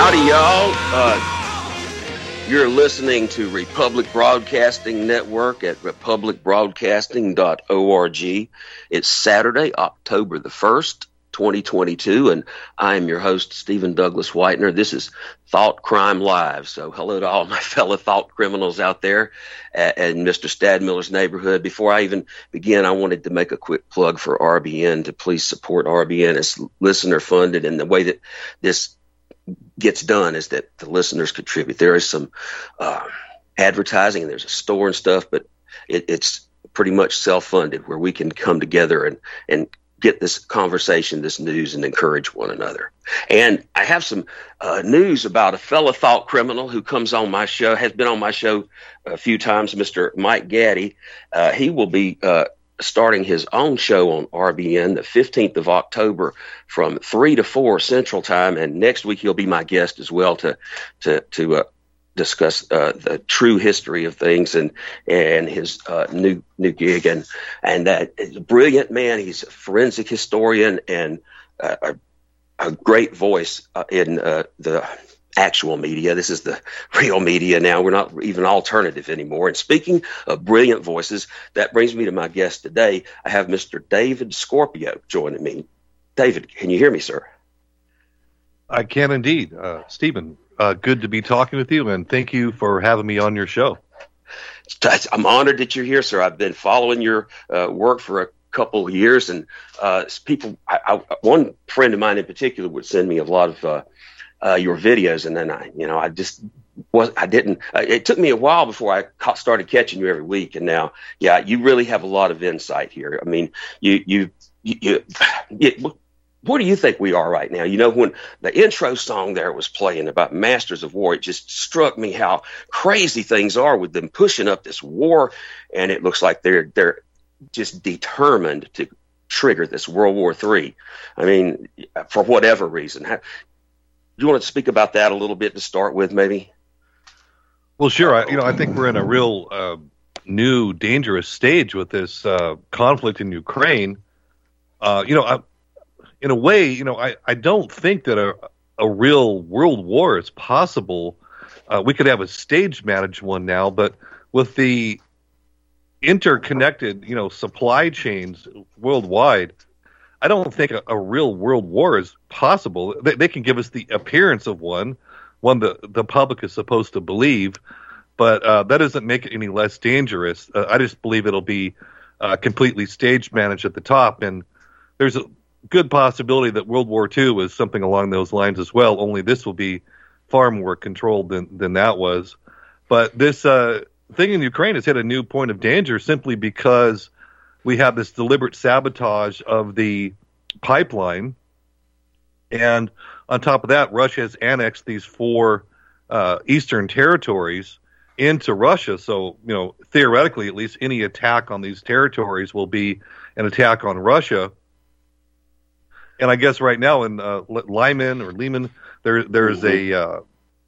Howdy, y'all. You're listening to Republic Broadcasting Network at republicbroadcasting.org. It's Saturday, October the 1st, 2022, and I am your host, Stephen Douglas Whitener. This is Thought Crime Live. So hello to all my fellow thought criminals out there in Mr. Stadmiller's neighborhood. Before I even begin, I wanted to make a quick plug for RBN to please support RBN. It's listener funded, and the way that this gets done is that the listeners contribute. There is some advertising and there's a store and stuff, but it's pretty much self-funded where we can come together and get this conversation, this news, and encourage one another. And I have some news about a fellow thought criminal who comes on my show, has been on my show a few times, Mr. Mike Gaddy. He will be starting his own show on RBN the 15th of October from 3 to 4 Central Time. And next week he'll be my guest as well to discuss the true history of things and his new gig. And that is a brilliant man. He's a forensic historian and a great voice in the actual media. This is the real media now. We're not even alternative anymore. And speaking of brilliant voices, that brings me to my guest today. I have Mr. David Scorpio joining me. David, can you hear me, sir? I can indeed. Stephen, good to be talking with you, and thank you for having me on your show. I'm honored that you're here, sir. I've been following your work for a couple of years, and one friend of mine in particular would send me a lot of your videos, and then it took me a while before I started catching you every week, and now, yeah, you really have a lot of insight here. I mean, what do you think we are right now? You know, when the intro song there was playing about Masters of War, it just struck me how crazy things are with them pushing up this war, and it looks like they're just determined to trigger this World War III. I mean, for whatever reason. You want to speak about that a little bit to start with, maybe? Well, sure. I think we're in a real new, dangerous stage with this conflict in Ukraine. In a way, I don't think that a real world war is possible. We could have a stage-managed one now, but with the interconnected, supply chains worldwide, I don't think a real world war is possible. They can give us the appearance of one the public is supposed to believe, but that doesn't make it any less dangerous. I just believe it'll be completely stage managed at the top, and there's a good possibility that World War II is something along those lines as well, only this will be far more controlled than that was. But this thing in Ukraine has hit a new point of danger simply because we have this deliberate sabotage of the pipeline. And on top of that, Russia has annexed these 4 eastern territories into Russia. So, theoretically, at least any attack on these territories will be an attack on Russia. And I guess right now in Lyman, there's a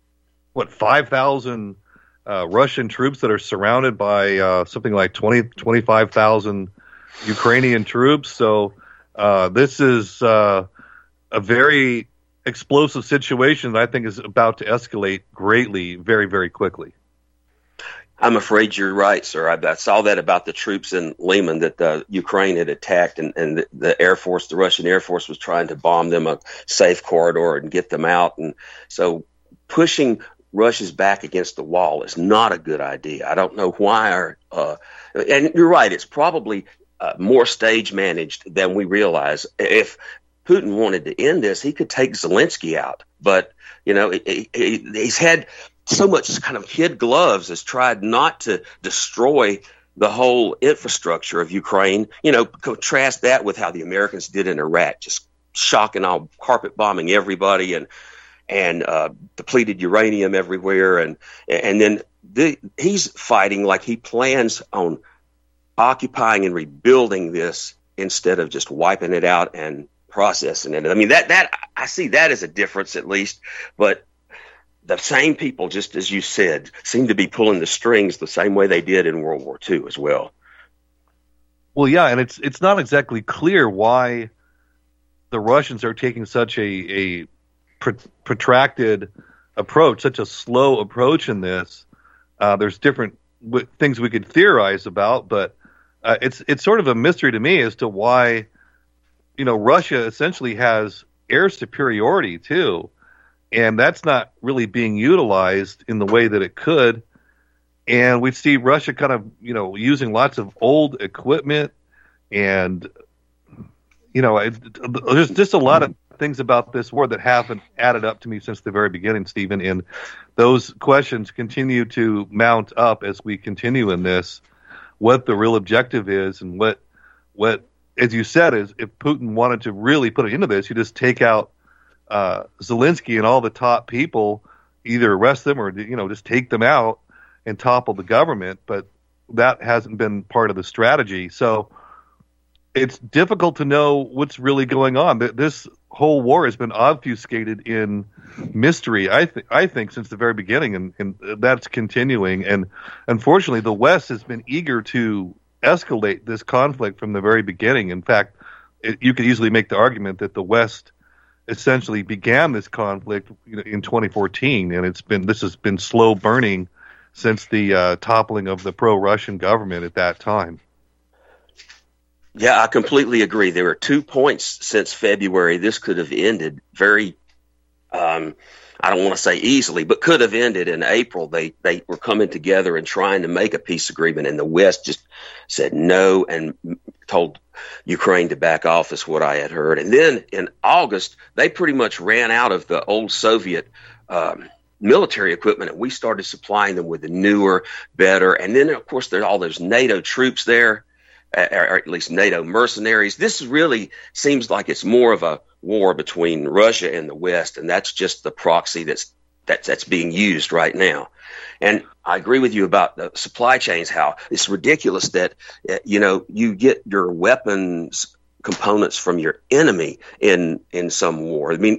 5,000 Russian troops that are surrounded by something like 25,000 Ukrainian troops. So this is a very explosive situation that I think is about to escalate greatly, very, very quickly. I'm afraid you're right, sir. I saw that about the troops in Lyman that Ukraine had attacked, and the Air Force, the Russian Air Force, was trying to bomb them a safe corridor and get them out. And so pushing Russia's back against the wall is not a good idea. I don't know why. And you're right, it's probably more stage managed than we realize. If Putin wanted to end this, he could take Zelensky out. But, he's had so much kind of kid gloves, has tried not to destroy the whole infrastructure of Ukraine. Contrast that with how the Americans did in Iraq, just shocking, all carpet bombing everybody and depleted uranium everywhere. And then he's fighting like he plans on occupying and rebuilding this instead of just wiping it out and processing it. I mean, that I see that as a difference, at least. But the same people, just as you said, seem to be pulling the strings the same way they did in World War II as well. Well, yeah, and it's not exactly clear why the Russians are taking such a protracted approach, such a slow approach in this. There's different things we could theorize about, but it's sort of a mystery to me as to why, Russia essentially has air superiority too, and that's not really being utilized in the way that it could. And we see Russia kind of, using lots of old equipment, and there's just a lot of things about this war that haven't added up to me since the very beginning, Stephen. And those questions continue to mount up as we continue in this. What the real objective is, and what, as you said, is if Putin wanted to really put it into this, you just take out Zelensky and all the top people, either arrest them or just take them out and topple the government. But that hasn't been part of the strategy. So it's difficult to know what's really going on. This whole war has been obfuscated in mystery, I think, since the very beginning, and that's continuing. And unfortunately, the West has been eager to escalate this conflict from the very beginning. In fact, you could easily make the argument that the West essentially began this conflict in 2014, and this has been slow burning since the toppling of the pro-Russian government at that time. Yeah, I completely agree. There were 2 points since February. This could have ended very, I don't want to say easily, but could have ended in April. They were coming together and trying to make a peace agreement, and the West just said no and told Ukraine to back off, is what I had heard. And then in August, they pretty much ran out of the old Soviet military equipment, and we started supplying them with the newer, better. And then, of course, there's all those NATO troops there, or at least NATO mercenaries. This really seems like it's more of a war between Russia and the West, and that's just the proxy that's being used right now. And I agree with you about the supply chains, how it's ridiculous that, you get your weapons components from your enemy in some war. I mean,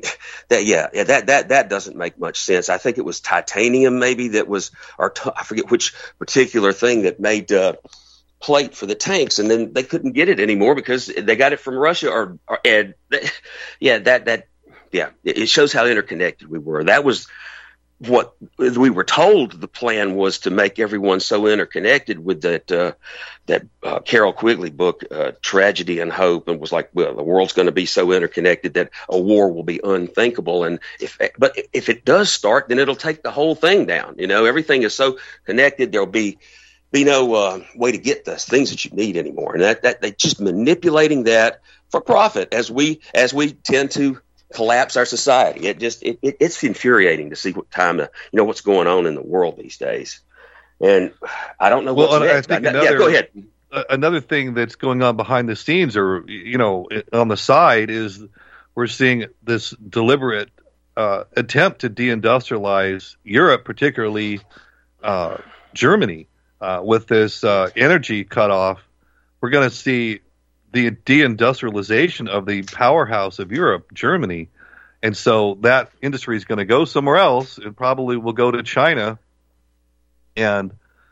that doesn't make much sense. I think it was titanium maybe that was, I forget which particular thing that made plate for the tanks, and then they couldn't get it anymore because they got it from Russia. It shows how interconnected we were. That was what we were told. The plan was to make everyone so interconnected with that Carol Quigley book, Tragedy and Hope, and was like, well, the world's going to be so interconnected that a war will be unthinkable. And if it does start, then it'll take the whole thing down. Everything is so connected. There'll be no way to get the things that you need anymore. And that they just manipulating that for profit as we tend to collapse our society. It's infuriating to see what's going on in the world these days. And I don't know what's next. I think go ahead. Another thing that's going on behind the scenes, or on the side, is we're seeing this deliberate attempt to deindustrialize Europe, particularly Germany. With this energy cutoff, we're going to see the deindustrialization of the powerhouse of Europe, Germany. And so that industry is going to go somewhere else. It probably will go to China. And,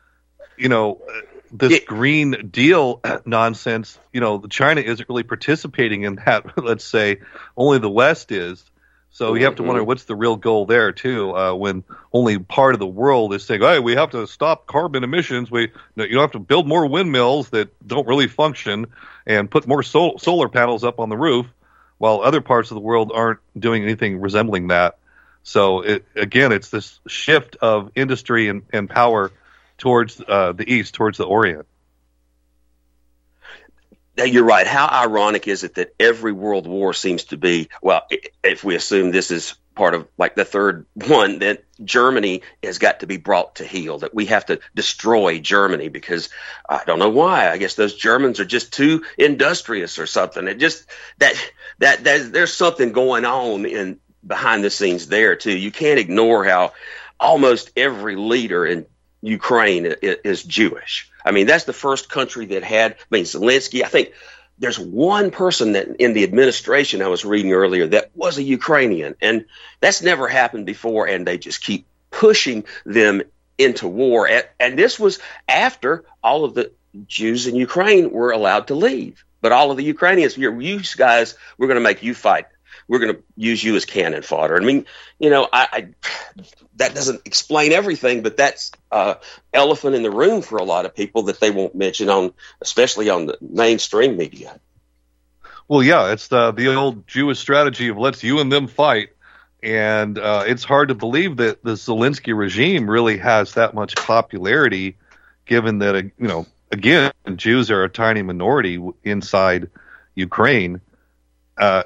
this Green Deal nonsense, China isn't really participating in that. Let's say only the West is. So you have to wonder what's the real goal there, too, when only part of the world is saying, hey, we have to stop carbon emissions. You have to build more windmills that don't really function and put more solar panels up on the roof, while other parts of the world aren't doing anything resembling that. So, it's this shift of industry and power towards the East, towards the Orient. You're right. How ironic is it that every world war seems to be, well, if we assume this is part of like the third one, that Germany has got to be brought to heel, that we have to destroy Germany because I don't know why. I guess those Germans are just too industrious or something. It just that there's something going on behind the scenes there too. You can't ignore how almost every leader in Ukraine is Jewish. I mean, that's the first country that had, Zelensky, I think there's one person that in the administration I was reading earlier that was a Ukrainian, and that's never happened before, and they just keep pushing them into war. And this was after all of the Jews in Ukraine were allowed to leave. But all of the Ukrainians, you guys, we're going to make you fight. we're going to use you as cannon fodder. I mean, I that doesn't explain everything, but that's elephant in the room for a lot of people that they won't mention especially on the mainstream media. Well, yeah, it's the old Jewish strategy of let's you and them fight. And it's hard to believe that the Zelensky regime really has that much popularity, given that, again, Jews are a tiny minority inside Ukraine. And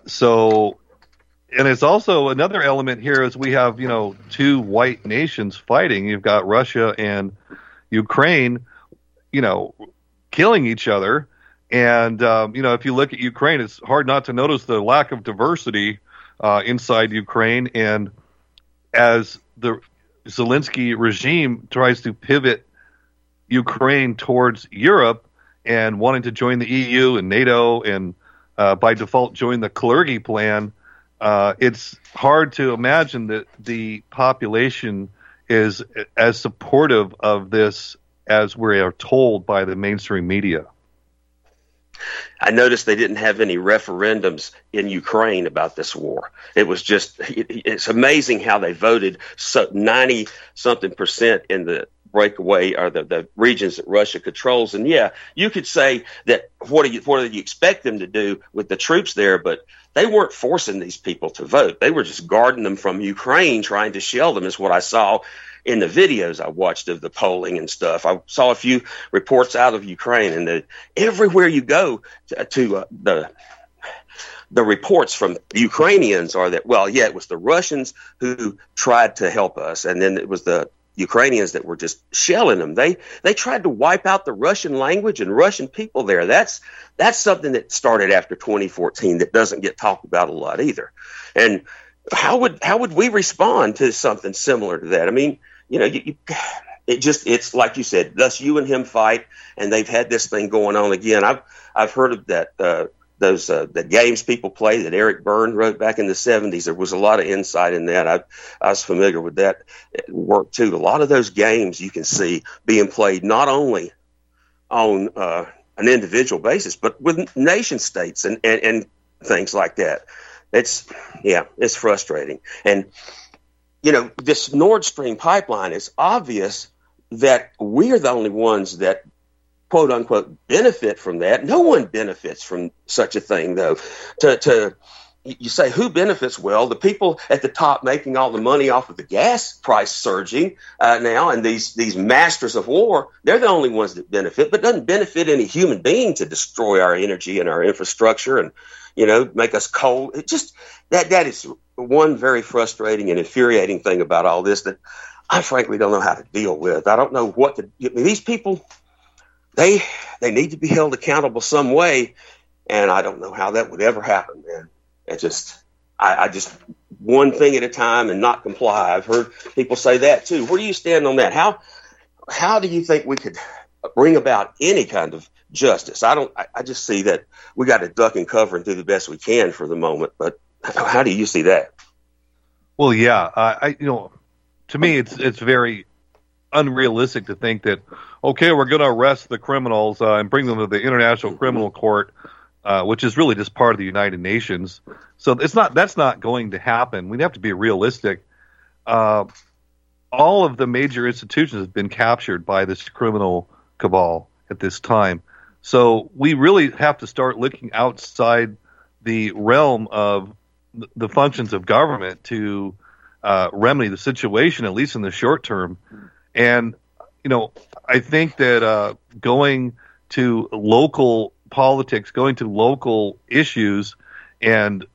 it's also another element here is we have, two white nations fighting. You've got Russia and Ukraine, killing each other. And, if you look at Ukraine, it's hard not to notice the lack of diversity inside Ukraine, and as the Zelensky regime tries to pivot Ukraine towards Europe and wanting to join the EU and NATO and by default join the Kalergi plan, it's hard to imagine that the population is as supportive of this as we are told by the mainstream media. I noticed they didn't have any referendums in Ukraine about this war. It was just, it's amazing how they voted 90-something% in the breakaway or the regions that Russia controls. And yeah, you could say that what do you expect them to do with the troops there? But they weren't forcing these people to vote. They were just guarding them from Ukraine, trying to shell them, is what I saw in the videos I watched of the polling and stuff. I saw a few reports out of Ukraine, and everywhere you go to the reports from the Ukrainians are that, well, yeah, it was the Russians who tried to help us, and then it was the Ukrainians that were just shelling them. They tried to wipe out the Russian language and Russian people there. That's something that started after 2014 that doesn't get talked about a lot either. And how would we respond to something similar to that? I mean, it's like you said, thus you and him fight, and they've had this thing going on again. I've heard of that, the games people play that Eric Byrne wrote back in the 70s. There was a lot of insight in that. I was familiar with that work too. A lot of those games you can see being played not only on an individual basis, but with nation states and things like that. It's frustrating. And this Nord Stream pipeline, is obvious that we're the only ones that, quote unquote, benefit from that. No one benefits from such a thing, though. You say who benefits? Well, the people at the top making all the money off of the gas price surging now, and these masters of war, they're the only ones that benefit, but doesn't benefit any human being to destroy our energy and our infrastructure and make us cold. It just that is one very frustrating and infuriating thing about all this that I frankly don't know how to deal with. I don't know what these people, they need to be held accountable some way, and I don't know how that would ever happen, man. It just, I just one thing at a time and not comply. I've heard people say that too. Where do you stand on that? How do you think we could bring about any kind of justice? I just see that we got to duck and cover and do the best we can for the moment. But how do you see that? Well, yeah, to me, it's very unrealistic to think that, okay, we're going to arrest the criminals and bring them to the International Criminal Court, which is really just part of the United Nations. So that's not going to happen. We have to be realistic. All of the major institutions have been captured by this criminal cabal at this time. So we really have to start looking outside the realm of the functions of government to remedy the situation, at least in the short term. And, I think that going to local politics, going to local issues, and,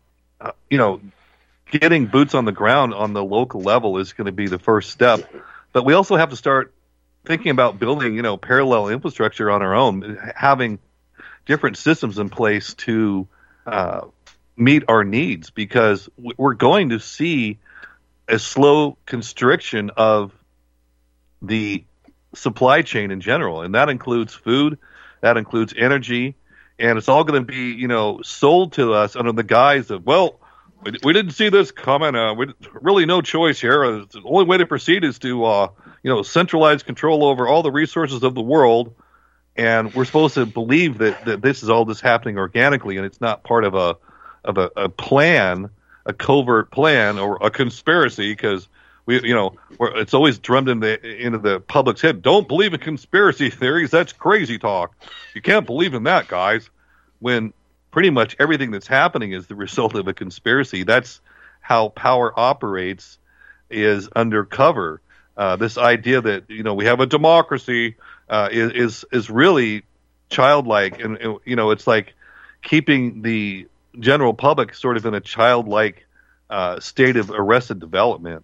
getting boots on the ground on the local level is going to be the first step. But we also have to start thinking about building, parallel infrastructure on our own, having different systems in place to meet our needs, because we're going to see a slow constriction of the supply chain in general, and that includes food, that includes energy, and it's all going to be, sold to us under the guise of, well, we didn't see this coming. We really no choice here. The only way to proceed is to, centralize control over all the resources of the world, and we're supposed to believe that this is all just happening organically, and it's not part of a plan a covert plan or a conspiracy, because it's always drummed into the public's head. Don't believe in conspiracy theories. That's crazy talk. You can't believe in that, guys. When pretty much everything that's happening is the result of a conspiracy. That's how power operates, is undercover. This idea that we have a democracy is really childlike, and it's like keeping the general public sort of in a childlike state of arrested development.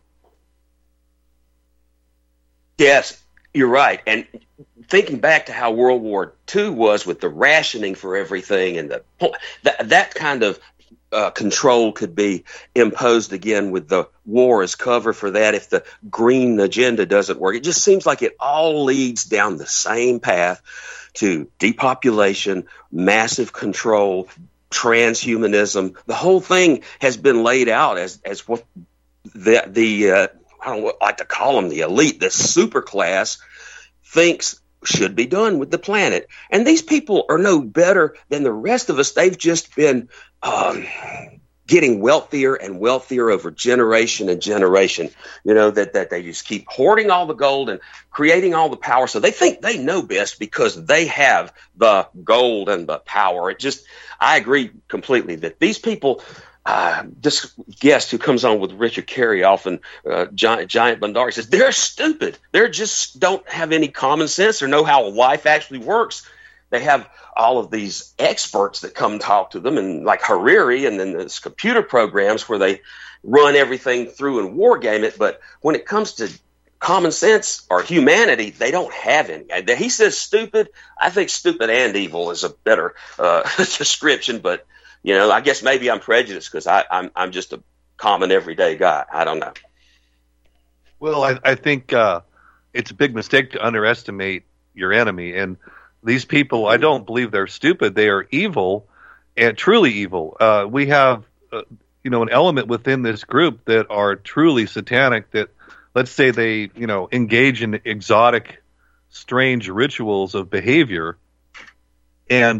Yes, you're right. And thinking back to how World War II was with the rationing for everything, and that kind of control could be imposed again with the war as cover for that if the green agenda doesn't work. It just seems like it all leads down the same path to depopulation, massive control, transhumanism. The whole thing has been laid out as what the I don't like to call them the elite, the super class, thinks should be done with the planet. And these people are no better than the rest of us. They've just been getting wealthier and wealthier over generation and generation, that they just keep hoarding all the gold and creating all the power. So they think they know best because they have the gold and the power. I agree completely that these people, this guest who comes on with Richard Carey often, Giant Bandari, says they're stupid. They just don't have any common sense or know how life actually works. They have all of these experts that come talk to them, and like Hariri, and then there's computer programs where they run everything through and war game it. But when it comes to common sense or humanity, they don't have any. He says stupid. I think stupid and evil is a better description, but I guess maybe I'm prejudiced because I'm just a common everyday guy. I don't know. Well, I think it's a big mistake to underestimate your enemy. And these people, I don't believe they're stupid. They are evil, and truly evil. We have, an element within this group that are truly satanic, that, let's say they, engage in exotic, strange rituals of behavior. And,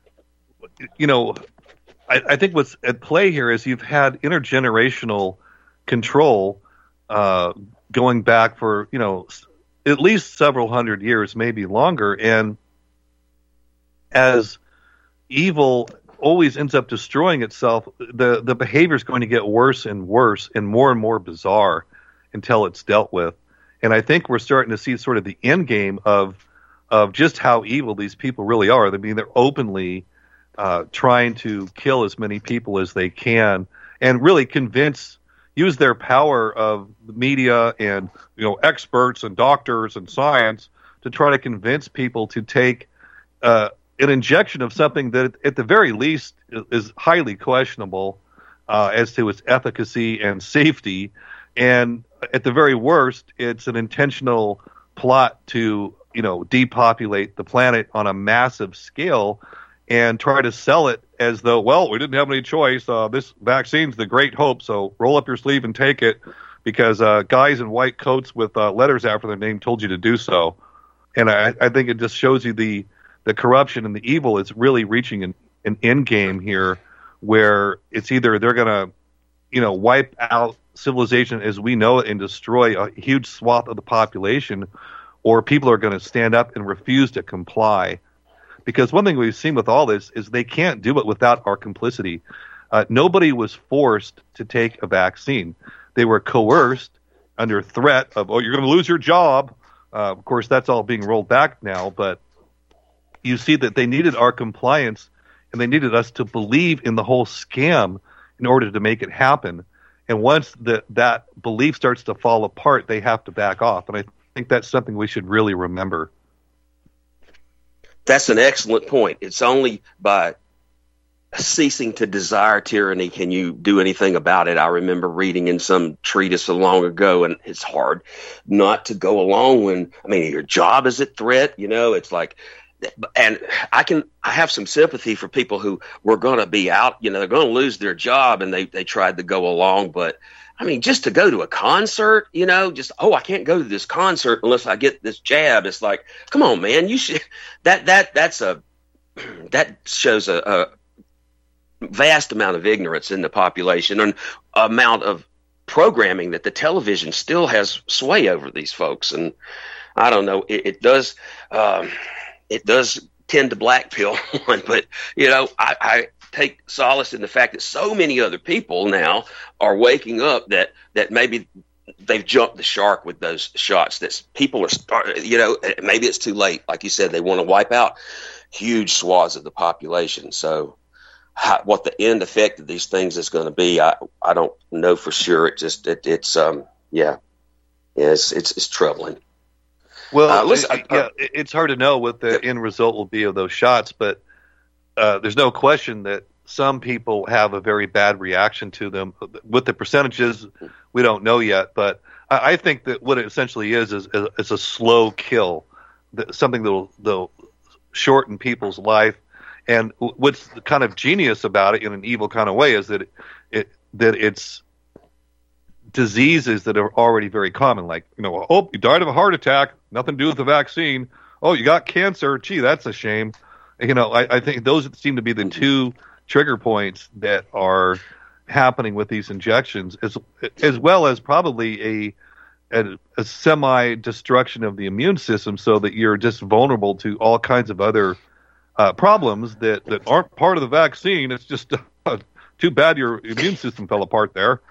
I think what's at play here is you've had intergenerational control going back for, at least several hundred years, maybe longer. And as evil always ends up destroying itself, the behavior is going to get worse and worse and more bizarre until it's dealt with. And I think we're starting to see sort of the end game of just how evil these people really are. I mean, they're openly trying to kill as many people as they can, and really use their power of the media and experts and doctors and science to try to convince people to take an injection of something that at the very least is highly questionable as to its efficacy and safety, and at the very worst it's an intentional plot to depopulate the planet on a massive scale and try to sell it as though, well, we didn't have any choice. This vaccine's the great hope, so roll up your sleeve and take it because guys in white coats with letters after their name told you to do so. And I think it just shows you the corruption and the evil is really reaching an end game here, where it's either they're going to, wipe out civilization as we know it and destroy a huge swath of the population, or people are going to stand up and refuse to comply. Because one thing we've seen with all this is they can't do it without our complicity. Nobody was forced to take a vaccine. They were coerced under threat of, you're going to lose your job. Of course, that's all being rolled back now. But you see that they needed our compliance, and they needed us to believe in the whole scam in order to make it happen. And once that belief starts to fall apart, they have to back off. And I think that's something we should really remember. That's an excellent point. It's only by ceasing to desire tyranny can you do anything about it. I remember reading in some treatise so long ago, and it's hard not to go along when, your job is at threat. It's like, and I have some sympathy for people who were going to be out, they're going to lose their job, and they tried to go along. But just to go to a concert, I can't go to this concert unless I get this jab. It's like, come on, man, you should. That shows a vast amount of ignorance in the population and amount of programming that the television still has sway over these folks. And I don't know, it does tend to black pill one, but I take solace in the fact that so many other people now are waking up that maybe they've jumped the shark with those shots. That people are starting, maybe it's too late. Like you said, they want to wipe out huge swaths of the population. So what the end effect of these things is going to be, I don't know for sure. It's troubling. Well, it's hard to know what the end result will be of those shots, but there's no question that some people have a very bad reaction to them. What the percentages, we don't know yet, but I think that what it essentially is a slow kill, something that'll shorten people's life. And what's kind of genius about it in an evil kind of way is that it's diseases that are already very common, like, oh, you died of a heart attack, nothing to do with the vaccine. Oh, you got cancer. Gee, that's a shame. I think those seem to be the two trigger points that are happening with these injections, as well as probably a semi-destruction of the immune system, so that you're just vulnerable to all kinds of other problems that aren't part of the vaccine. It's just too bad your immune system fell apart there.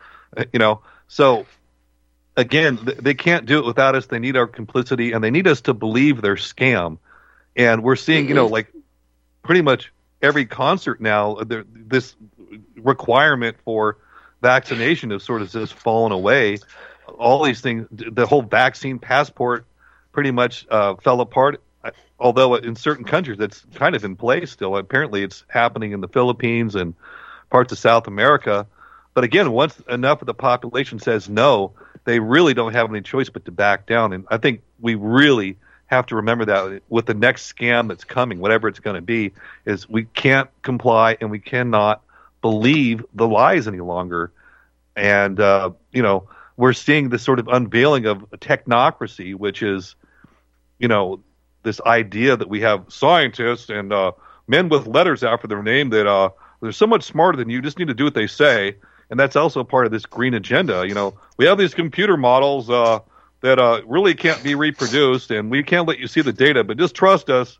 So again, they can't do it without us. They need our complicity, and they need us to believe their scam. And we're seeing, like pretty much every concert now, this requirement for vaccination has sort of just fallen away. All these things, the whole vaccine passport pretty much fell apart. Although in certain countries it's kind of in place still. Apparently it's happening in the Philippines and parts of South America. But again, once enough of the population says no, they really don't have any choice but to back down. And I think we really have to remember that with the next scam that's coming, whatever it's going to be, is we can't comply and we cannot believe the lies any longer. And, we're seeing this sort of unveiling of a technocracy, which is, this idea that we have scientists and men with letters after their name that they're so much smarter than you, just need to do what they say. And that's also part of this green agenda. We have these computer models that really can't be reproduced, and we can't let you see the data, but just trust us.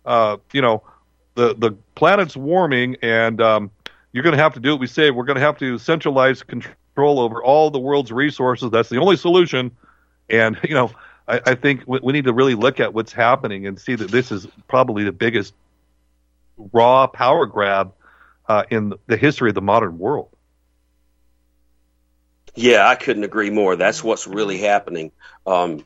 The planet's warming, and you're going to have to do what we say. We're going to have to centralize control over all the world's resources. That's the only solution. And, I think we need to really look at what's happening and see that this is probably the biggest raw power grab in the history of the modern world. Yeah, I couldn't agree more. That's what's really happening. I'm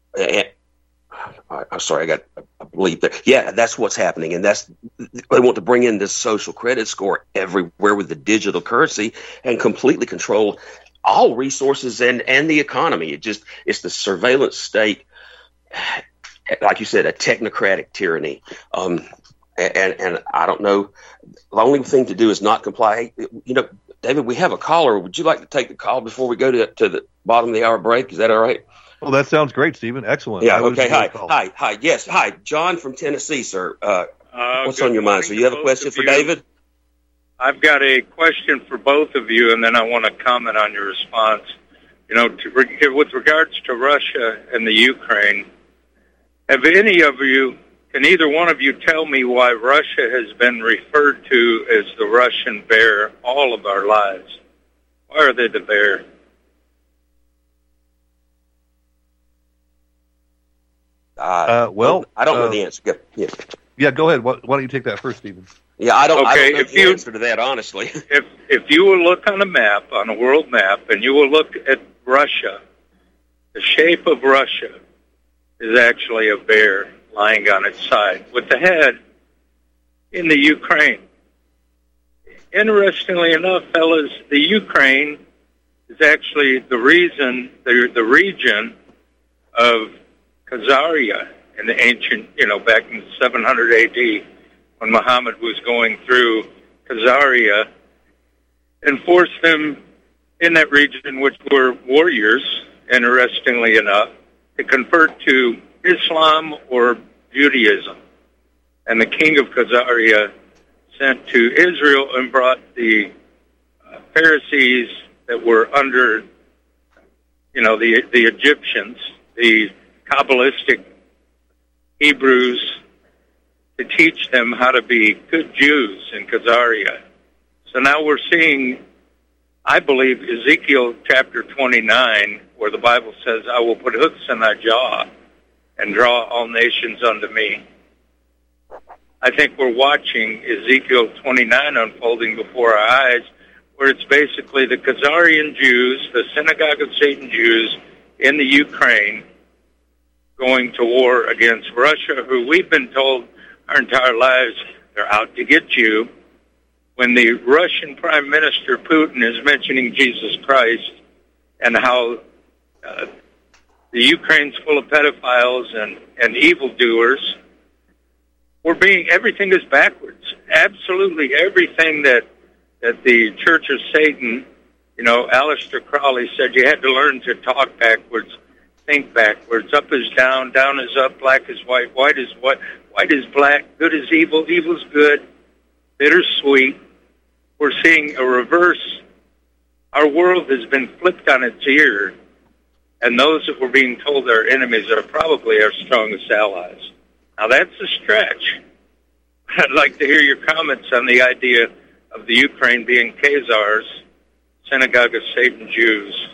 sorry, I got a bleep there. Yeah, that's what's happening, and they want to bring in this social credit score everywhere with the digital currency and completely control all resources and the economy. It's the surveillance state, like you said, a technocratic tyranny. And I don't know. The only thing to do is not comply. David, we have a caller. Would you like to take the call before we go to the bottom of the hour break? Is that all right? Well, that sounds great, Stephen. Excellent. Yeah. Okay. Hi. Yes. Hi, John from Tennessee, sir. What's on your mind? So you have a question for David? I've got a question for both of you, and then I want to comment on your response. With regards to Russia and the Ukraine, can either one of you tell me why Russia has been referred to as the Russian bear all of our lives? Why are they the bear? I don't know the answer. Yeah, go ahead. Why don't you take that first, Stephen? Yeah, I don't know the answer to that, honestly. If you will look on a world map, and you will look at Russia, the shape of Russia is actually a bear lying on its side with the head in the Ukraine. Interestingly enough, fellas, the Ukraine is actually the region of Khazaria in the ancient, back in 700 AD, when Muhammad was going through Khazaria and forced them in that region, which were warriors, interestingly enough, to convert to Islam or Judaism. And the king of Khazaria sent to Israel and brought the Pharisees that were under, the Egyptians, the Kabbalistic Hebrews, to teach them how to be good Jews in Khazaria. So now we're seeing, I believe, Ezekiel chapter 29, where the Bible says, I will put hooks in thy jaw and draw all nations unto me. I think we're watching Ezekiel 29 unfolding before our eyes, where it's basically the Khazarian Jews, the Synagogue of Satan Jews in the Ukraine, going to war against Russia, who we've been told our entire lives they're out to get you. When the Russian Prime Minister Putin is mentioning Jesus Christ and how the Ukraine's full of pedophiles and evildoers, everything is backwards. Absolutely everything that the Church of Satan, Aleister Crowley said you had to learn to talk backwards, think backwards. Up is down, down is up, black is white, white is what, white is black, good is evil, evil is good, bittersweet. We're seeing a reverse. Our world has been flipped on its ear, and those that we're being told are enemies are probably our strongest allies. Now, that's a stretch. I'd like to hear your comments on the idea of the Ukraine being Khazars, Synagogue of Satan Jews.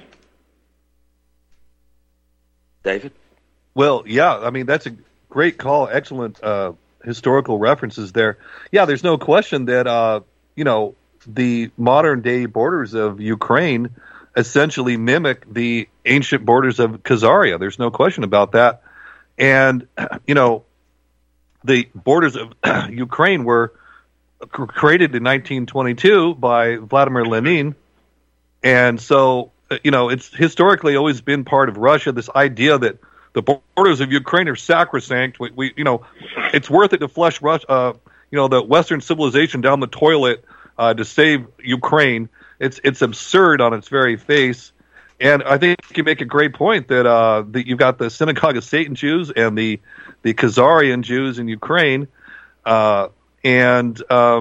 David? Well, yeah, I mean, that's a great call. Excellent historical references there. Yeah, there's no question that, the modern-day borders of Ukraine essentially mimic the ancient borders of Khazaria. There's no question about that. And, the borders of Ukraine were created in 1922 by Vladimir Lenin. And so, it's historically always been part of Russia, this idea that the borders of Ukraine are sacrosanct. We it's worth it to flush Russia, the Western civilization down the toilet to save Ukraine. It's absurd on its very face. And I think you make a great point that you've got the Synagogue of Satan Jews and the Khazarian Jews in Ukraine. In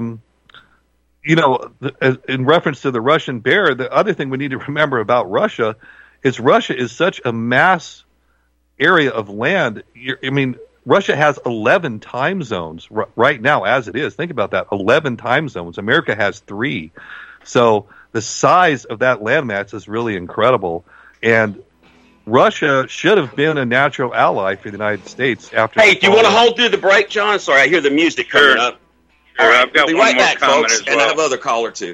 reference to the Russian bear, the other thing we need to remember about Russia is such a mass area of land. Russia has 11 time zones right now as it is. Think about that, 11 time zones. America has 3. So the size of that landmass is really incredible. And Russia should have been a natural ally for the United States after. Hey, do you want to hold through the break, John? Sorry, I hear the music coming up. Sure, right, I've got we'll be one right more back, comment folks, as well. And I have another caller, too.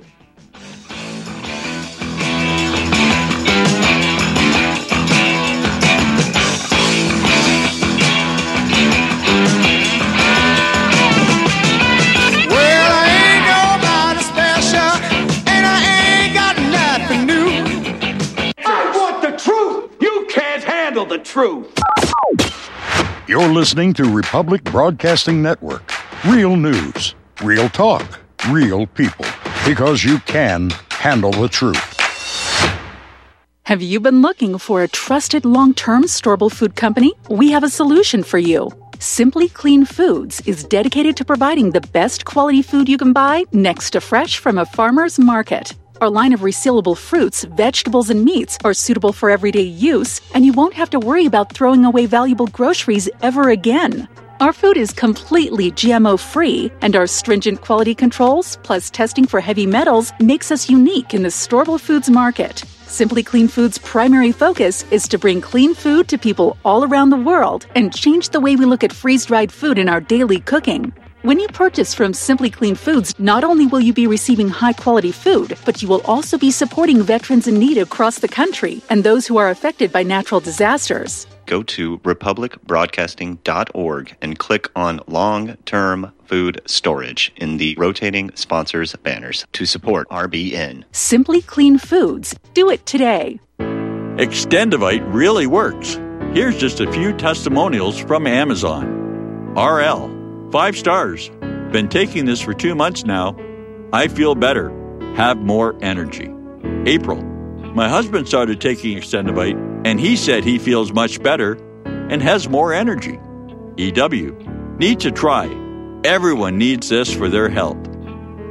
The truth. You're listening to Republic Broadcasting Network. Real news, real talk, real people. Because you can handle the truth. Have you been looking for a trusted long-term storable food company? We have a solution for you. Simply Clean Foods is dedicated to providing the best quality food you can buy next to fresh from a farmer's market. Our line of resealable fruits, vegetables, and meats are suitable for everyday use, and you won't have to worry about throwing away valuable groceries ever again. Our food is completely GMO-free, and our stringent quality controls, plus testing for heavy metals, makes us unique in the storable foods market. Simply Clean Foods' primary focus is to bring clean food to people all around the world and change the way we look at freeze-dried food in our daily cooking. When you purchase from Simply Clean Foods, not only will you be receiving high-quality food, but you will also be supporting veterans in need across the country and those who are affected by natural disasters. Go to republicbroadcasting.org and click on Long-Term Food Storage in the rotating sponsors banners to support RBN. Simply Clean Foods. Do it today. Extendivite really works. Here's just a few testimonials from Amazon. RL. 5 stars. Been taking this for 2 months now. I feel better. Have more energy. April. My husband started taking Extendivite, and he said he feels much better and has more energy. EW. Need to try. Everyone needs this for their health.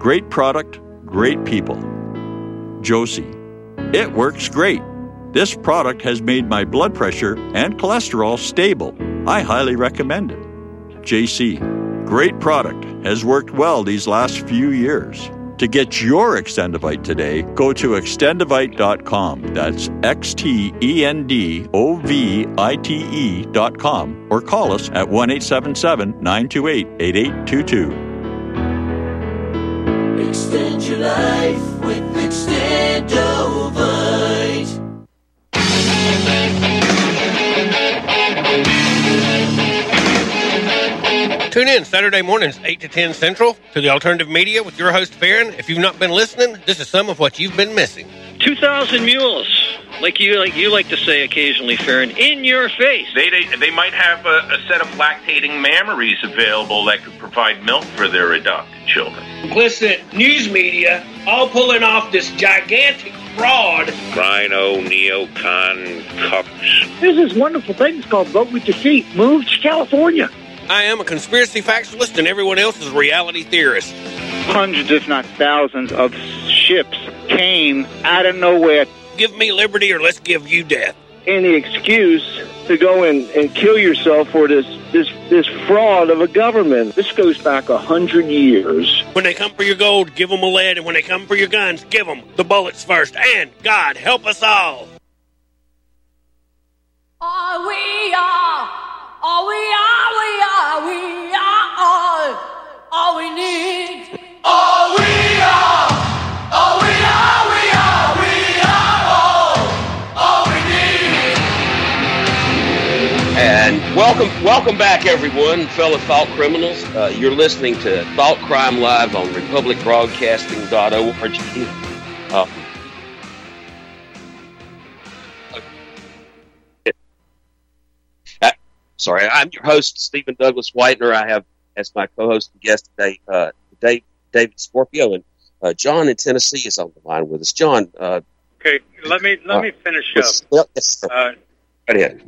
Great product, great people. Josie. It works great. This product has made my blood pressure and cholesterol stable. I highly recommend it. JC. Great product. Has worked well these last few years. To get your Extendivite today, go to extendivite.com. That's XTENDOVITE.com or call us at 1-877-928-8822. Extend your life with Extendovite. Tune in Saturday mornings, 8 to 10 Central, to the Alternative Media with your host, Farron. If you've not been listening, this is some of what you've been missing. 2,000 mules, like you like to say occasionally, Farron, in your face. They might have a set of lactating mammaries available that could provide milk for their adopted children. Complicit news media all pulling off this gigantic fraud. Rhino, neocon, cucks. There's this wonderful thing called Vote with Your Feet. Move to California. I am a conspiracy factualist, and everyone else is a reality theorist. Hundreds, if not thousands, of ships came out of nowhere. Give me liberty, or let's give you death. Any excuse to go and kill yourself for this fraud of a government. This goes back 100 years. When they come for your gold, give them a lead, and when they come for your guns, give them the bullets first. And God help us all. All we are, all we are, we are, we are all we need. All we are, all we are, we are, we are all we need. And welcome back, everyone, fellow thought criminals. You're listening to Thought Crime Live on republicbroadcasting.org. Sorry, I'm your host, Stephen Douglas Whitener. I have as my co-host and guest today, David Scorpio, and John in Tennessee is on the line with us. John, okay, let me finish up. Yes, right ahead.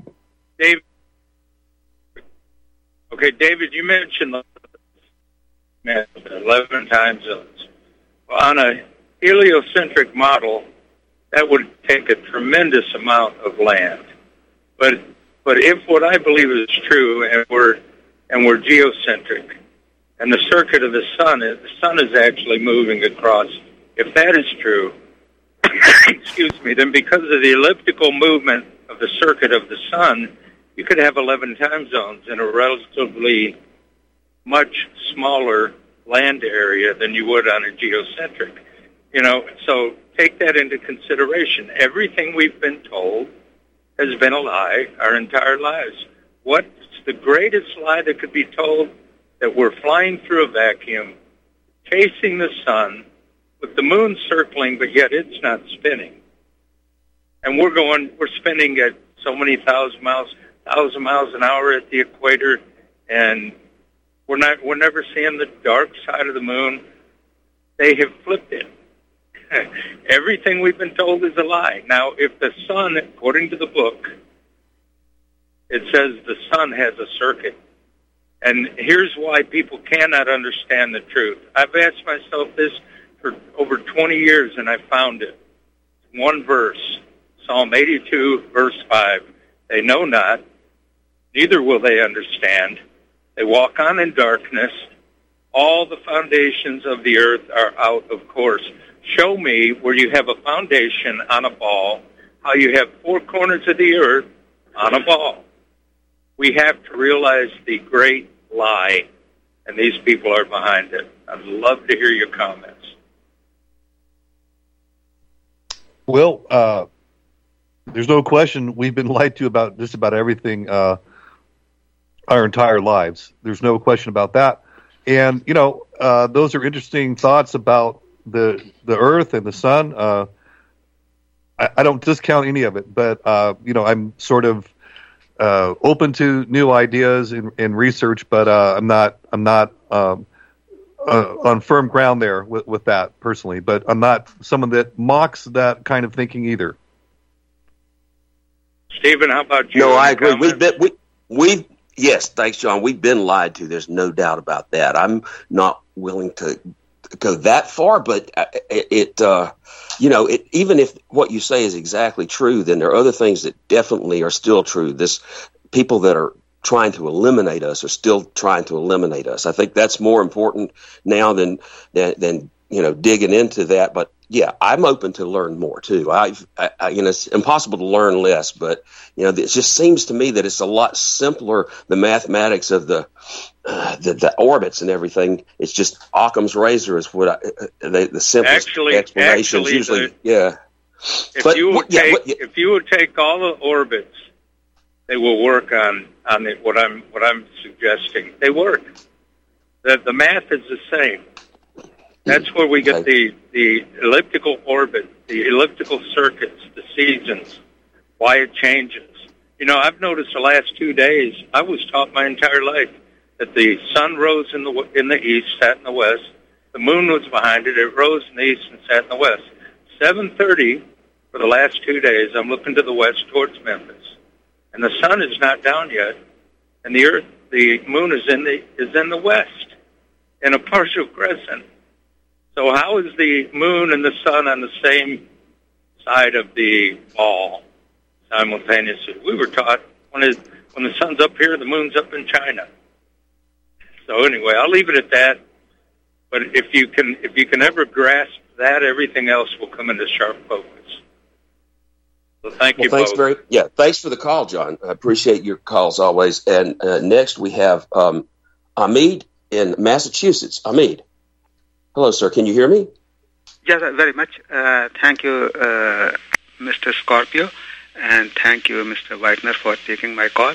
David, you mentioned 11 time zones. Well, on a heliocentric model, that would take a tremendous amount of land, but if what I believe is true, and we're geocentric, and the circuit of the sun is actually moving across, if that is true, excuse me, then because of the elliptical movement of the circuit of the sun, you could have 11 time zones in a relatively much smaller land area than you would on a geocentric. So take that into consideration. Everything we've been told has been a lie our entire lives. What's the greatest lie that could be told? That we're flying through a vacuum, chasing the sun, with the moon circling, but yet it's not spinning. And we're spinning at so many thousand miles an hour at the equator, and we're never seeing the dark side of the moon. They have flipped it. Everything we've been told is a lie. Now, if the sun, according to the book, it says the sun has a circuit. And here's why people cannot understand the truth. I've asked myself this for over 20 years, and I found it. One verse, Psalm 82, verse 5. They know not, neither will they understand. They walk on in darkness. All the foundations of the earth are out of course. Show me where you have a foundation on a ball, how you have four corners of the earth on a ball. We have to realize the great lie, and these people are behind it. I'd love to hear your comments. Well, there's no question we've been lied to about just about everything our entire lives. There's no question about that. And, those are interesting thoughts about the earth and the sun. I don't discount any of it, but, I'm sort of open to new ideas and research, but I'm not on firm ground there with that personally. But I'm not someone that mocks that kind of thinking either. Stephen, how about you? No, I agree. Yes, thanks, John. We've been lied to. There's no doubt about that. I'm not willing to go that far, but even if what you say is exactly true, then there are other things that definitely are still true. People that are trying to eliminate us are still trying to eliminate us. I think that's more important now than digging into that. But yeah, I'm open to learn more too. It's impossible to learn less, but it just seems to me that it's a lot simpler. The mathematics of the orbits and everything. It's just Occam's razor is what the simplest explanations usually. If you would take all the orbits, they will work on it. What I'm suggesting, they work. The math is the same. That's where we get the elliptical orbit, the elliptical circuits, the seasons, why it changes. I've noticed the last 2 days, I was taught my entire life that the sun rose in the east, sat in the west. The moon was behind it. It rose in the east and sat in the west. 7:30 for the last 2 days, I'm looking to the west towards Memphis. And the sun is not down yet. And the moon is in the west in a partial crescent. So how is the moon and the sun on the same side of the ball simultaneously? We were taught when the sun's up here, the moon's up in China. So anyway, I'll leave it at that. But if you can ever grasp that, everything else will come into sharp focus. So thank you both. Thanks for the call, John. I appreciate your calls always. And next we have Ahmed in Massachusetts. Ahmed. Hello, sir. Can you hear me? Yes, very much. Thank you, Mr. Scorpio, and thank you, Mr. Whitener, for taking my call.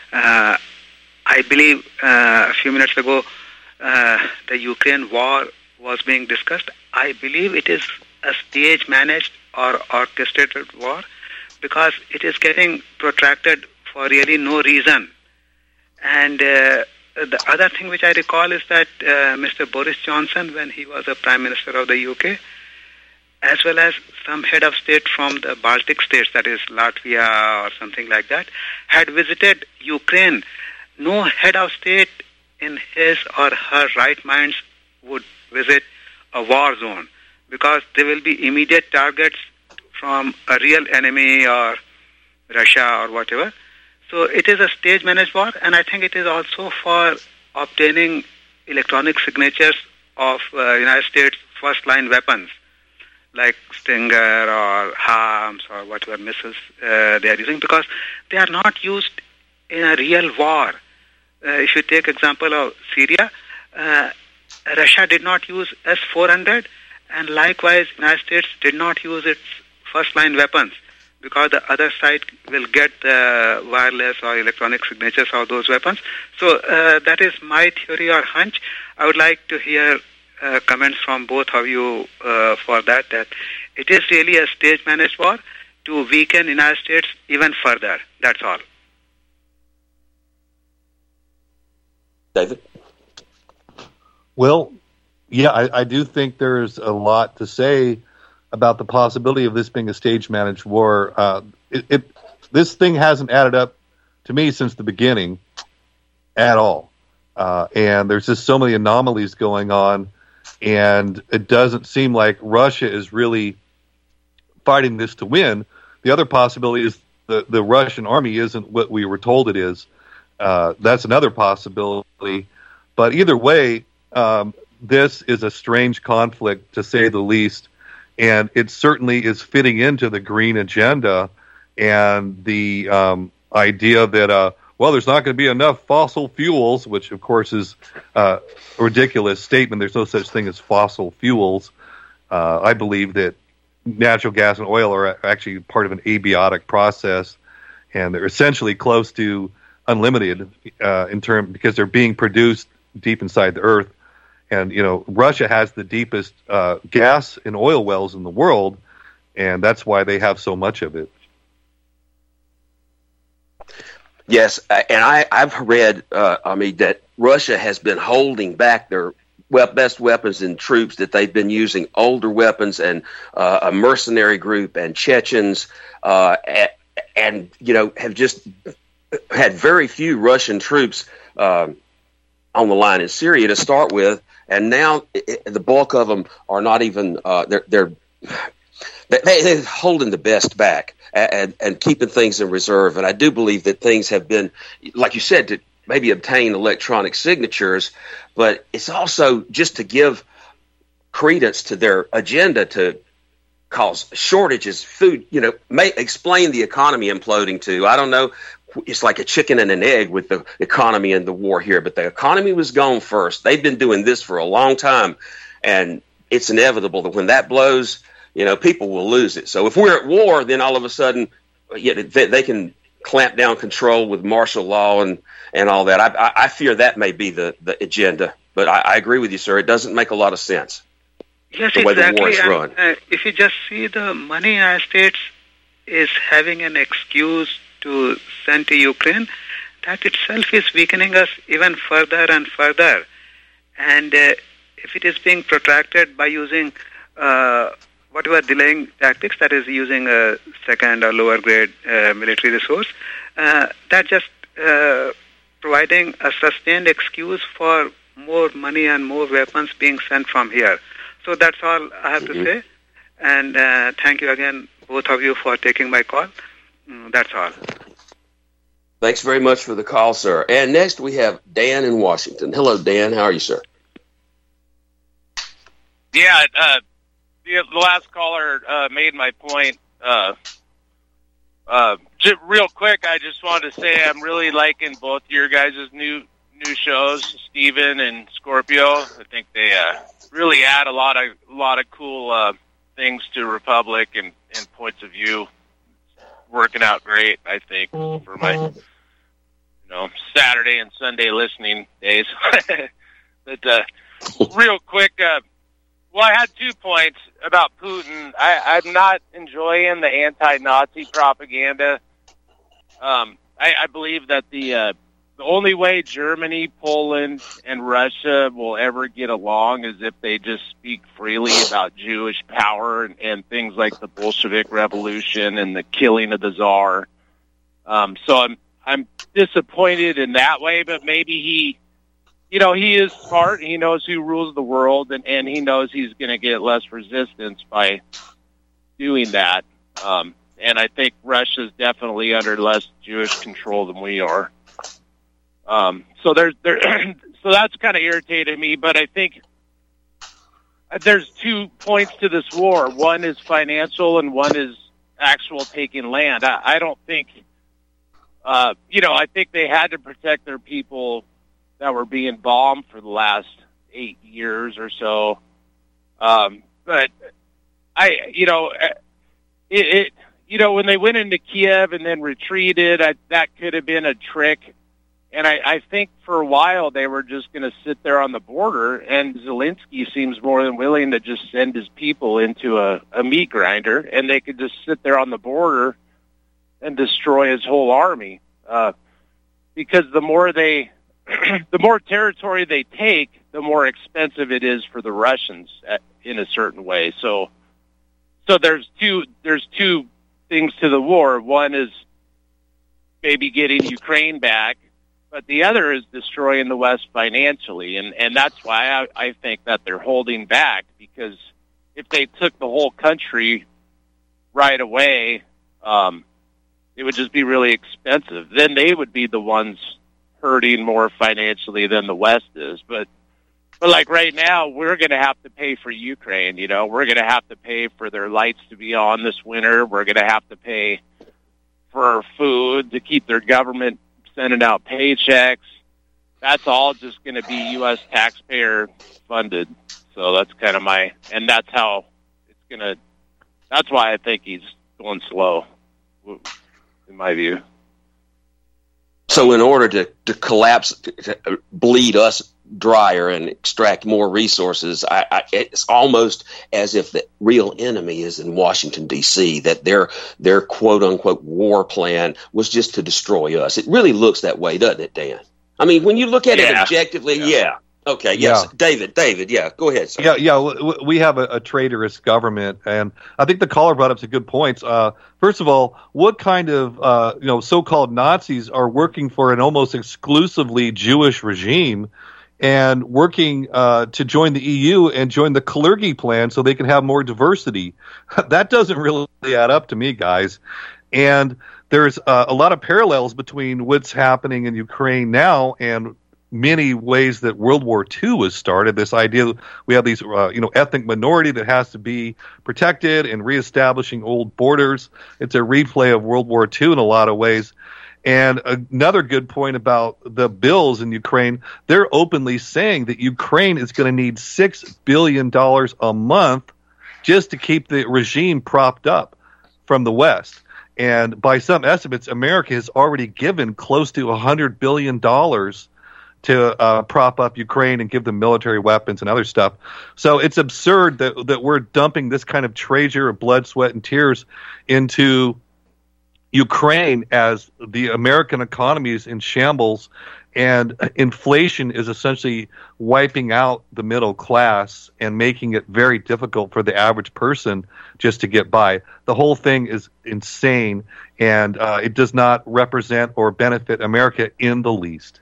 I believe a few minutes ago the Ukraine war was being discussed. I believe it is a stage-managed or orchestrated war because it is getting protracted for really no reason. And the other thing which I recall is that Mr. Boris Johnson, when he was a Prime Minister of the UK, as well as some head of state from the Baltic states, that is Latvia or something like that, had visited Ukraine. No head of state in his or her right minds would visit a war zone because they will be immediate targets from a real enemy or Russia or whatever. So it is a stage-managed war, and I think it is also for obtaining electronic signatures of United States first-line weapons like Stinger or HARMS or whatever missiles they are using, because they are not used in a real war. If you take example of Syria, Russia did not use S-400, and likewise United States did not use its first-line weapons, because the other side will get the wireless or electronic signatures of those weapons. So that is my theory or hunch. I would like to hear comments from both of you for that it is really a stage-managed war to weaken United States even further. That's all. David? Well, yeah, I do think there's a lot to say about the possibility of this being a stage-managed war. This thing hasn't added up to me since the beginning at all. And there's just so many anomalies going on, and it doesn't seem like Russia is really fighting this to win. The other possibility is the Russian army isn't what we were told it is. That's another possibility. But either way, this is a strange conflict, to say the least. And it certainly is fitting into the green agenda and the idea that, there's not going to be enough fossil fuels, which, of course, is a ridiculous statement. There's no such thing as fossil fuels. I believe that natural gas and oil are actually part of an abiotic process, and they're essentially close to unlimited because they're being produced deep inside the earth. And, Russia has the deepest gas and oil wells in the world, and that's why they have so much of it. Yes, and I've read, that Russia has been holding back their best weapons and troops, that they've been using older weapons and a mercenary group and Chechens, and have just had very few Russian troops on the line in Syria to start with. and now the bulk of them are not even they're holding the best back and keeping things in reserve. And I do believe that things have been, like you said, to maybe obtain electronic signatures, but it's also just to give credence to their agenda to cause shortages, food, may explain the economy imploding too. I don't know. It's like a chicken and an egg with the economy and the war here, but the economy was gone first. They've been doing this for a long time, and it's inevitable that when that blows, people will lose it. So if we're at war, then all of a sudden, they can clamp down control with martial law and all that. I fear that may be the agenda, but I agree with you, sir. It doesn't make a lot of sense. Yes, the way exactly. The war is run. If you just see the money United States is having an excuse to send to Ukraine, that itself is weakening us even further and further. And if it is being protracted by using whatever delaying tactics, that is using a second or lower grade military resource, that just providing a sustained excuse for more money and more weapons being sent from here. So that's all I have to say. And thank you again, both of you, for taking my call. That's all. Thanks very much for the call, sir. And next we have Dan in Washington. Hello, Dan. How are you, sir? Yeah, the last caller made my point. Just real quick, I just wanted to say I'm really liking both your guys' new shows, Steven and Scorpio. I think they really add a lot of cool things to Republic and points of view. Working out great, I think, for my Saturday and Sunday listening days. But real quick, I had 2 points about Putin. I'm not enjoying the anti-Nazi propaganda. I believe that the only way Germany, Poland, and Russia will ever get along is if they just speak freely about Jewish power and things like the Bolshevik Revolution and the killing of the Tsar. So I'm disappointed in that way, but maybe he is smart. He knows who rules the world, and he knows he's going to get less resistance by doing that. And I think Russia's definitely under less Jewish control than we are. So so that's kind of irritated me, but I think there's 2 points to this war. One is financial and one is actual taking land. I don't think, I think they had to protect their people that were being bombed for the last 8 years or so. But when they went into Kiev and then retreated, that could have been a trick. And I think for a while they were just going to sit there on the border, and Zelensky seems more than willing to just send his people into a meat grinder, and they could just sit there on the border and destroy his whole army. Because the more territory they take, the more expensive it is for the Russians in a certain way. So there's two things to the war. One is maybe getting Ukraine back, but the other is destroying the West financially, and that's why I think that they're holding back, because if they took the whole country right away, it would just be really expensive. Then they would be the ones hurting more financially than the West is. But like right now, we're going to have to pay for Ukraine. We're going to have to pay for their lights to be on this winter. We're going to have to pay for food to keep their government sending out paychecks. That's all just going to be U.S. taxpayer funded. So that's kind of and that's how it's going to, that's why I think he's going slow, in my view. So in order to collapse, to bleed us drier and extract more resources, it's almost as if the real enemy is in Washington, D.C., that their quote-unquote war plan was just to destroy us. It really looks that way, doesn't it, Dan? I mean, when you look at it objectively, Okay, yes. Yeah. David, yeah, go ahead, sir. Yeah, we have a traitorous government, and I think the caller brought up some good points. First of all, what kind of so-called Nazis are working for an almost exclusively Jewish regime? and working to join the EU and join the Kalergi plan so they can have more diversity. That doesn't really add up to me, guys. And there's a lot of parallels between what's happening in Ukraine now and many ways that World War II was started. This idea that we have these, ethnic minority that has to be protected and reestablishing old borders. It's a replay of World War II in a lot of ways. And another good point about the bills in Ukraine, they're openly saying that Ukraine is going to need $6 billion a month just to keep the regime propped up from the West. And by some estimates, America has already given close to $100 billion to prop up Ukraine and give them military weapons and other stuff. So it's absurd that we're dumping this kind of treasure of blood, sweat, and tears into Ukraine as the American economy is in shambles, and inflation is essentially wiping out the middle class and making it very difficult for the average person just to get by. The whole thing is insane, and it does not represent or benefit America in the least.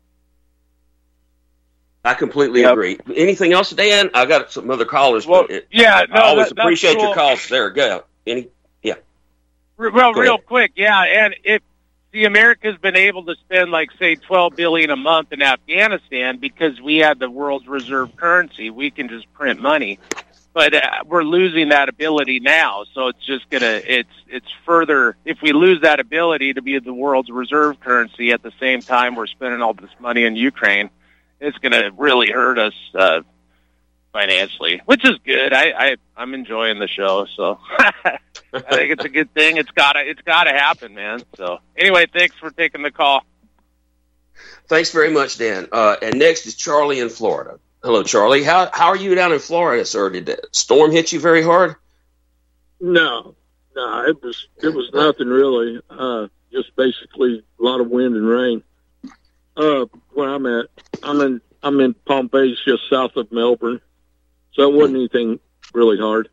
I completely agree. Anything else, Dan? I got some other callers. Well, I always appreciate your calls there. Go. Real quick, and if the America's been able to spend, like, say, $12 billion a month in Afghanistan because we had the world's reserve currency, we can just print money. But we're losing that ability now, so it's just it's further. If we lose that ability to be the world's reserve currency at the same time we're spending all this money in Ukraine, it's going to really hurt us financially, which is good. I'm enjoying the show, so I think it's a good thing. It's gotta happen, man. So anyway, thanks for taking the call. Thanks very much, Dan. And next is Charlie in Florida. Hello, Charlie. How are you down in Florida, sir? Did the storm hit you very hard? No, it was nothing really. Just basically a lot of wind and rain. Where I'm at, I'm in Palm Bay, just south of Melbourne, so it wasn't anything really hard.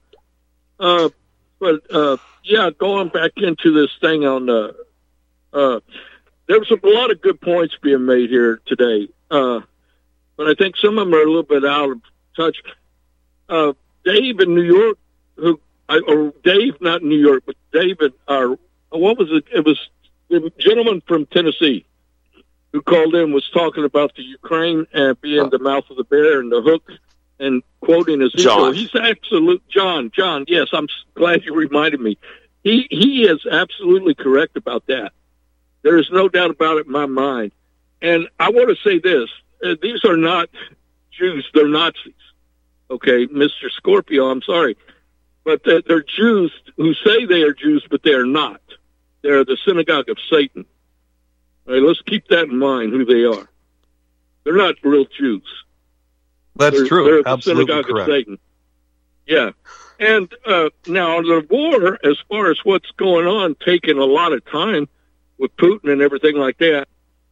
But going back into this thing on there was a lot of good points being made here today, but I think some of them are a little bit out of touch. Dave in New York, Dave, not New York, but David, what was it? It was the gentleman from Tennessee who called in, was talking about the Ukraine and being the mouth of the bear and the hook, and quoting Ezekiel. John. He's absolute John. Yes, I'm glad you reminded me. He is absolutely correct about that. There is no doubt about it in my mind. And I want to say this: these are not Jews; they're Nazis. Okay, Mr. Scorpio, I'm sorry, but they're Jews who say they are Jews, but they are not. They're the synagogue of Satan. All right, let's keep that in mind, who they are. They're not real Jews. That's true. They're the Absolutely synagogue correct. of Satan. Yeah. And now the war, as far as what's going on, taking a lot of time with Putin and everything like that,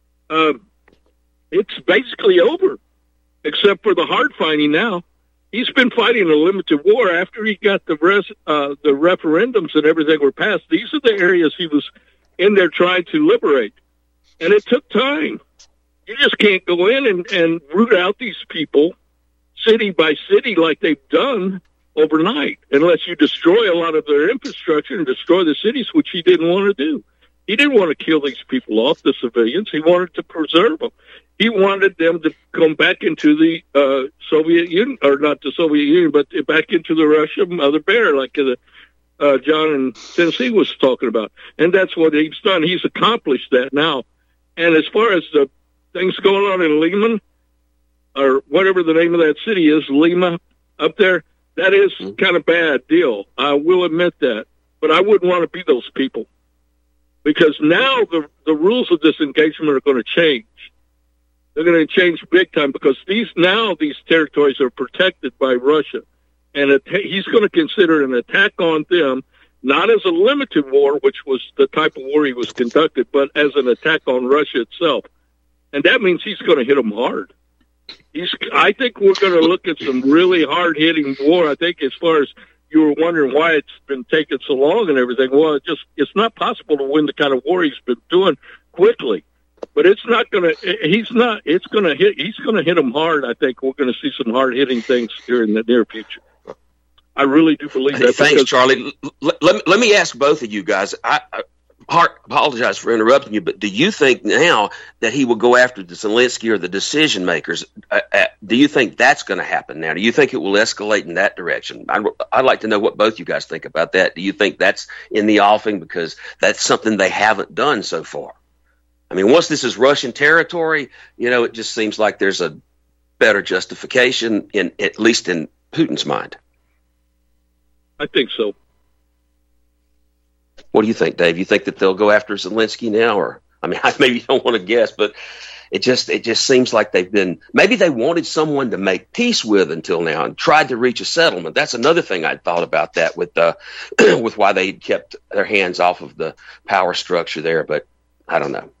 it's basically over, except for the hard fighting now. He's been fighting a limited war after he got the referendums and everything were passed. These are the areas he was in there trying to liberate. And it took time. You just can't go in and root out these people city by city like they've done overnight unless you destroy a lot of their infrastructure and destroy the cities, which he didn't want to do. He didn't want to kill these people off, the civilians. He wanted to preserve them. He wanted them to come back into the Soviet Union, or not the Soviet Union, but back into the Russian mother bear, like John in Tennessee was talking about. And that's what he's done. He's accomplished that now. And as far as the things going on in Lima, or whatever the name of that city is, Lima, up there, that is kind of bad deal. I will admit that. But I wouldn't want to be those people. Because now the rules of this engagement are going to change. They're going to change big time because these territories are protected by Russia. And he's going to consider an attack on them, not as a limited war, which was the type of war he was conducted, but as an attack on Russia itself. And that means he's going to hit them hard. I think we're going to look at some really hard-hitting war. I think as far as you were wondering why it's been taking so long and everything, well, it's not possible to win the kind of war he's been doing quickly. But it's not going to. He's not. It's going to hit. He's going to hit them hard. I think we're going to see some hard hitting things here in the near future. I really do believe that. Thanks, Charlie. Let me ask both of you guys. I apologize for interrupting you, but do you think now that he will go after the Zelensky or the decision makers? Do you think that's going to happen now? Do you think it will escalate in that direction? I'd like to know what both you guys think about that. Do you think that's in the offing because that's something they haven't done so far? I mean, once this is Russian territory, it just seems like there's a better justification, at least in Putin's mind. I think so. What do you think, Dave? You think that they'll go after Zelensky now, or maybe you don't want to guess, but it just seems like maybe they wanted someone to make peace with until now and tried to reach a settlement. That's another thing I thought about that with with why they kept their hands off of the power structure there, but I don't know.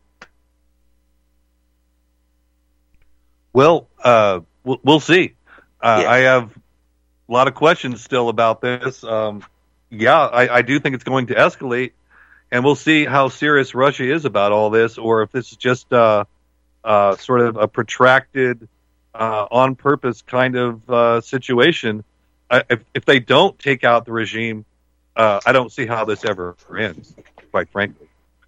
Well, we'll see. I have a lot of questions still about this. I do think it's going to escalate, and we'll see how serious Russia is about all this, or if this is just sort of a protracted, on-purpose kind of situation. If they don't take out the regime, I don't see how this ever ends, quite frankly.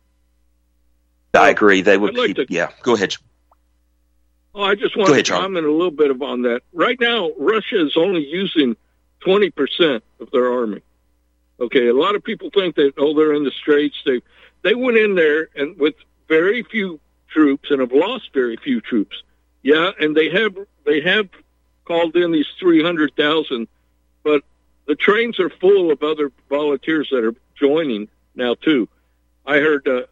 I agree. They would go ahead. Oh, I just want to comment a little bit on that. Right now, Russia is only using 20% of their army. Okay, a lot of people think that, they're in the straits. They went in there and with very few troops and have lost very few troops. Yeah, and they have called in these 300,000, but the trains are full of other volunteers that are joining now too. I heard go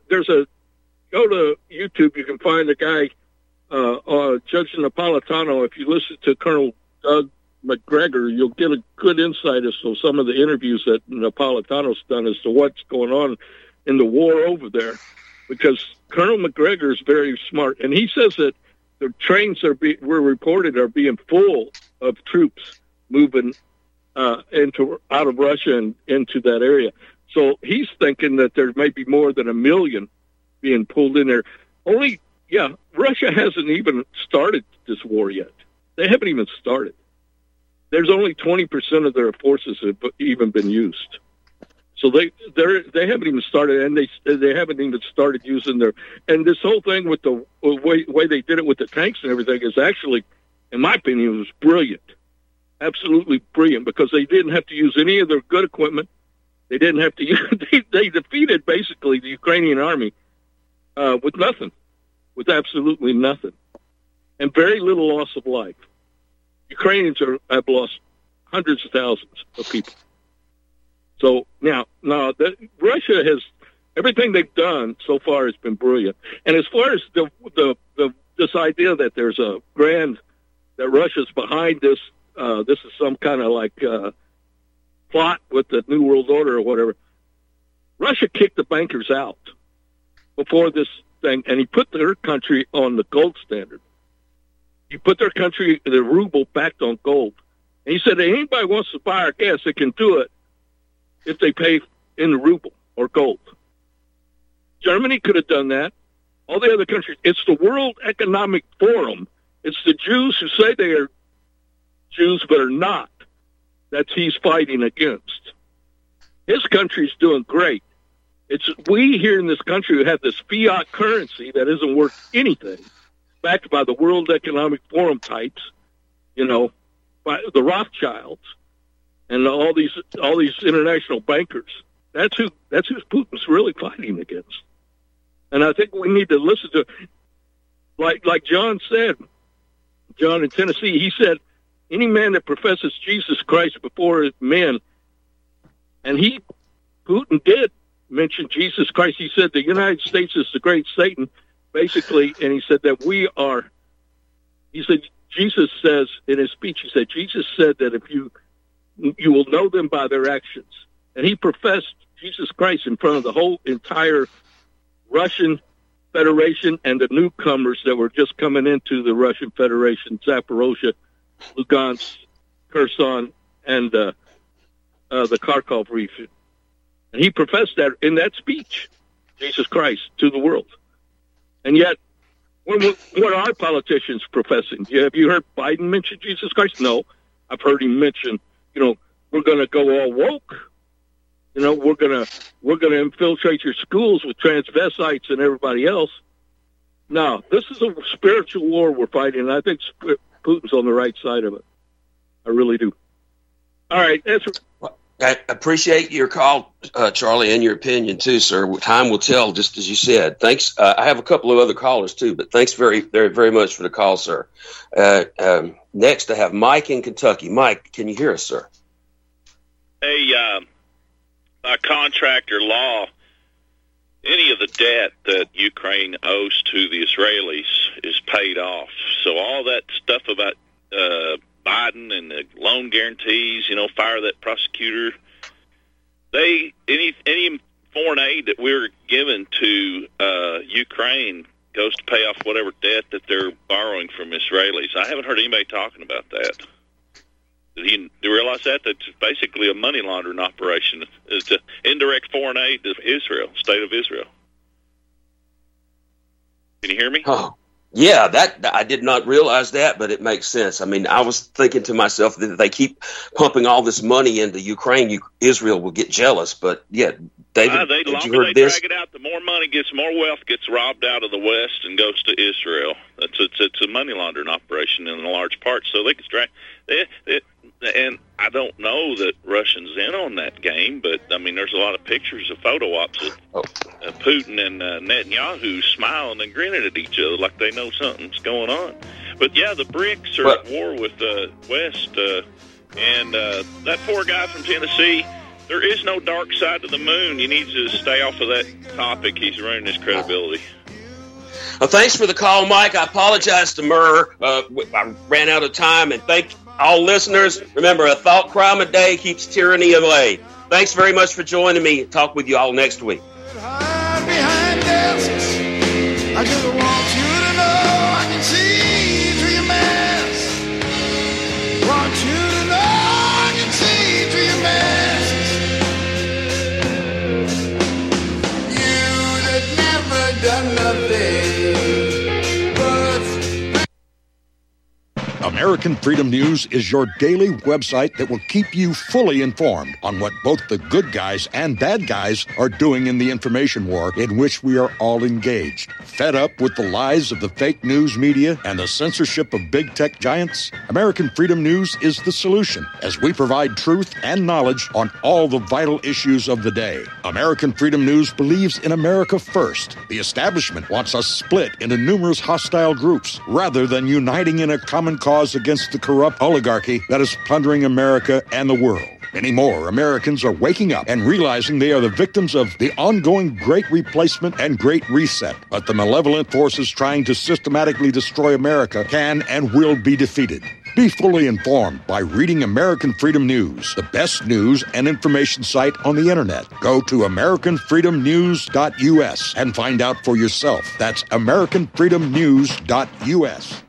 to YouTube, you can find a guy, Judge Napolitano. If you listen to Colonel Doug McGregor, you'll get a good insight as to some of the interviews that Napolitano's done as to what's going on in the war over there. Because Colonel McGregor is very smart, and he says that the trains were reported are being full of troops moving out of Russia and into that area. So he's thinking that there may be more than 1 million being pulled in there. Russia hasn't even started this war yet. They haven't even started. There's only 20% of their forces have even been used. So they haven't even started, and they haven't even started using their. And this whole thing with the way they did it with the tanks and everything is actually, in my opinion, was brilliant, absolutely brilliant, because they didn't have to use any of their good equipment. They didn't have to use. They defeated basically the Ukrainian army with nothing, with absolutely nothing, and very little loss of life. Ukrainians have lost hundreds of thousands of people. So now Russia has everything they've done so far has been brilliant. And as far as this idea that there's a that Russia's behind this, this is some kind of like plot with the New World Order or whatever. Russia kicked the bankers out before this thing, and he put their country on the gold standard. He put their country, the ruble, backed on gold. And he said, anybody wants to buy our gas, they can do it if they pay in the ruble or gold. Germany could have done that. All the other countries. It's the World Economic Forum. It's the Jews who say they are Jews but are not that he's fighting against. His country's doing great. It's we here in this country who have this fiat currency that isn't worth anything, backed by the World Economic Forum types, by the Rothschilds and all these international bankers. That's who Putin's really fighting against. And I think we need to listen to, like John said, John in Tennessee, he said, any man that professes Jesus Christ before men, and Putin did mention Jesus Christ. He said the United States is the great Satan, basically, and he said that Jesus says in his speech, he said, Jesus said that if you will know them by their actions. And he professed Jesus Christ in front of the whole entire Russian Federation and the newcomers that were just coming into the Russian Federation, Zaporozhye, Lugansk, Kherson, and the Kharkov region. And he professed that in that speech, Jesus Christ, to the world. And yet, What are politicians professing? Have you heard Biden mention Jesus Christ? No. I've heard him mention, we're going to go all woke. We're going to infiltrate your schools with transvestites and everybody else. No, this is a spiritual war we're fighting, and I think Putin's on the right side of it. I really do. All right. I appreciate your call, Charlie, and your opinion too, sir. Time will tell, just as you said. Thanks. I have a couple of other callers too, but thanks very, very, very much for the call, sir. Next, I have Mike in Kentucky. Mike, can you hear us, sir? Hey, contractor law. Any of the debt that Ukraine owes to the Israelis is paid off. So all that stuff about Biden and the loan guarantees, fire that prosecutor. Any foreign aid that we're given to Ukraine goes to pay off whatever debt that they're borrowing from Israelis. I haven't heard anybody talking about that. Do you realize that? That's basically a money laundering operation. It's an indirect foreign aid to Israel, state of Israel. Can you hear me? Oh. Yeah, that I did not realize that, but it makes sense. I mean, I was thinking to myself that if they keep pumping all this money into Ukraine, Israel will get jealous. But yeah, David, the did you longer heard they this? drag it out, the more money gets, more wealth gets robbed out of the West and goes to Israel. It's a money laundering operation in a large part. So they can drag. And I don't know that Russians in on that game, but I mean, there's a lot of pictures of photo ops of Putin and Netanyahu smiling and grinning at each other like they know something's going on. But yeah, the BRICS are at war with the West, and that poor guy from Tennessee. There is no dark side to the moon. You need to stay off of that topic. He's ruining his credibility. Well, thanks for the call, Mike. I apologize to Murr. I ran out of time, and thank all listeners. Remember, a thought crime a day keeps tyranny away. Thanks very much for joining me. Talk with you all next week. Behind desks, I just want you to know I can see through your mask. Want you to know I can see through your mask. You that never done nothing. American Freedom News is your daily website that will keep you fully informed on what both the good guys and bad guys are doing in the information war in which we are all engaged. Fed up with the lies of the fake news media and the censorship of big tech giants? American Freedom News is the solution, as we provide truth and knowledge on all the vital issues of the day. American Freedom News believes in America first. The establishment wants us split into numerous hostile groups rather than uniting in a common cause against the corrupt oligarchy that is plundering America and the world. Many more Americans are waking up and realizing they are the victims of the ongoing Great Replacement and Great Reset. But the malevolent forces trying to systematically destroy America can and will be defeated. Be fully informed by reading American Freedom News, the best news and information site on the internet. Go to AmericanFreedomNews.us and find out for yourself. That's AmericanFreedomNews.us.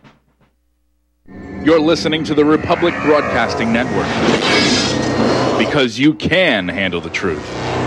You're listening to the Republic Broadcasting Network, because you can handle the truth.